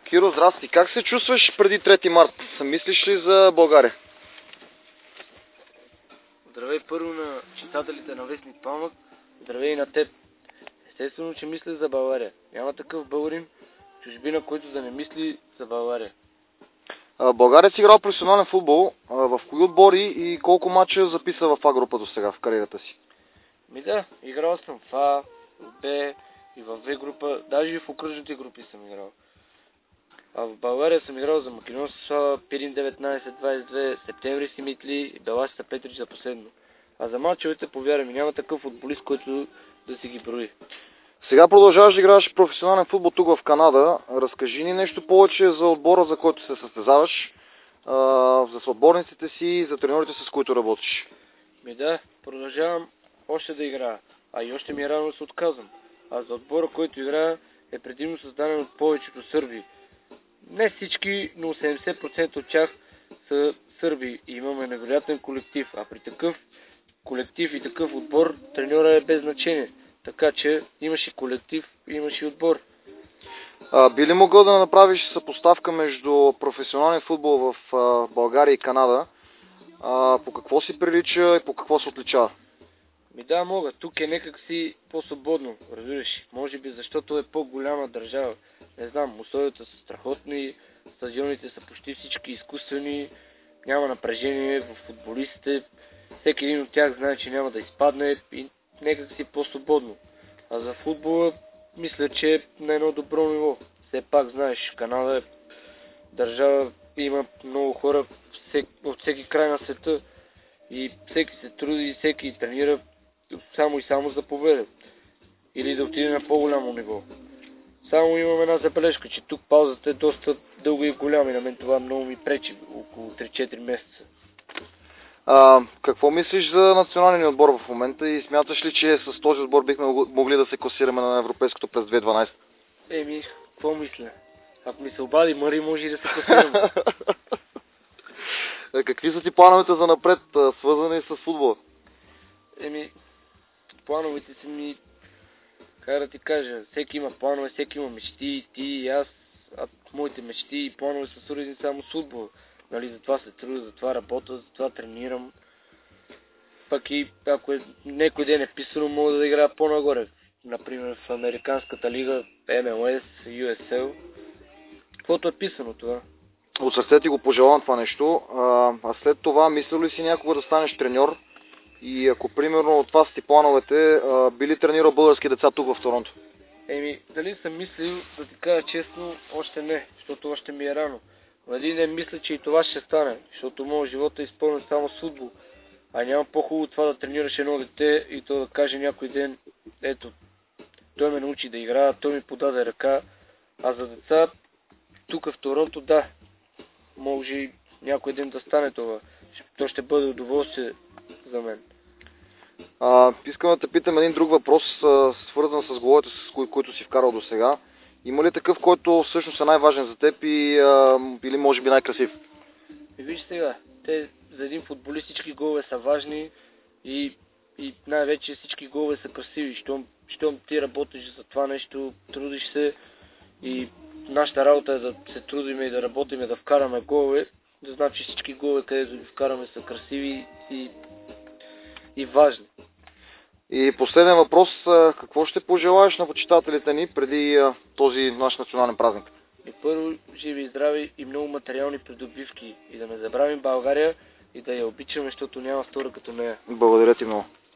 Киро, здрасти. Как се чувстваш преди 3 март? Мислиш ли за България? Здравей първо на читателите на Вестник Памък, здравей и на теб. Естествено, че мисля за България. Няма такъв българин в чужбина, който да не мисли за България. България си играл професионален футбол. В кои отбори и колко мача записа в А група до сега в кариерата си? Да, играл съм в А, в Б и в В група, даже и в окръжните групи съм играл. А в България съм играл за Македонска Слава, Пирин 19-22, Септември Симитли и Беласица Петрич за последно. А за мачовете, повярвай ми, няма такъв футболист, който да си ги брои. Сега продължаваш да играеш професионален футбол тук в Канада. Разкажи ни нещо повече за отбора, за който се състезаваш, за съотборниците си, за треньорите, с които работиш. Да, продължавам още да играя, а и още ми е рано да се отказвам. А за отбора, който играя, е предимно създаден от повечето сърби. Не всички, но 70% от тях са сърби и имаме невероятен колектив. А при такъв колектив и такъв отбор, треньора е без значение. Така че имаш и колектив, имаш и отбор. Би ли могъл да направиш съпоставка между професионален футбол в България и Канада? По какво си прилича и по какво се отличава? Да, мога. Тук е някак си по-свободно, разбираш. Може би защото е по-голяма държава. Не знам, условията са страхотни, стадионите са почти всички изкуствени, няма напрежение в футболистите, всеки един от тях знае, че няма да изпадне и някак си по-свободно. А за футбола мисля, че е на едно добро ниво. Все пак знаеш, Канада е държава, има много хора от всеки край на света и всеки се труди и всеки тренира само и само за победа или да отиде на по-голямо ниво. Само имам една забележка, че тук паузата е доста дълга и голяма и на мен това много ми пречи, около 3-4 месеца. Какво мислиш за националния ни отбор в момента и смяташ ли, че с този отбор бихме могли да се класираме на европейското през 2012? Какво мисля? Ако ми се обади Мари, може и да се класираме. Какви са ти плановете за напред, свързани с футбола? Плановете са ми, как да ти кажа, всеки има планове, всеки има мечти, ти и аз, моите мечти и планове са свързани само с футбола. Нали, затова се трудя, затова работя, затова тренирам. Пък и ако някой ден е писано, мога да играя по-нагоре. Например в Американската лига, MLS, USL. Каквото е писано това. От сърце ти го пожелавам това нещо. А след това, мислил ли си някога да станеш треньор? И ако примерно от това са ти плановете, би ли тренирал български деца тук в Торонто? Дали съм мислил, да ти кажа честно, още не, защото още ми е рано. Но един ден мисля, че и това ще стане, защото моят живот е изпълнен само с футбол. А няма по-хубаво това да тренираш едно дете и то да каже някой ден, ето, той ме научи да играя, той ми подаде ръка. А за деца, тук в Торонто, да, може и някой ден да стане това. То ще бъде удоволствие за мен. Искам да те питам един друг въпрос, свързан с головете, с които си вкарал до сега. Има ли такъв, който всъщност е най-важен за теб или може би най-красив? Виж сега, за един футболист всички голове са важни и най-вече всички голове са красиви. Щом ти работиш за това нещо, трудиш се и нашата работа е да се трудиме и да работиме, да вкараме голове, да значи всички голове, където ги вкараме, са красиви и важни. И последен въпрос, какво ще пожелаеш на почитателите ни преди този наш национален празник? Първо, живи и здрави и много материални придобивки и да не забравим България и да я обичаме, защото няма втора като нея. Благодаря ти много.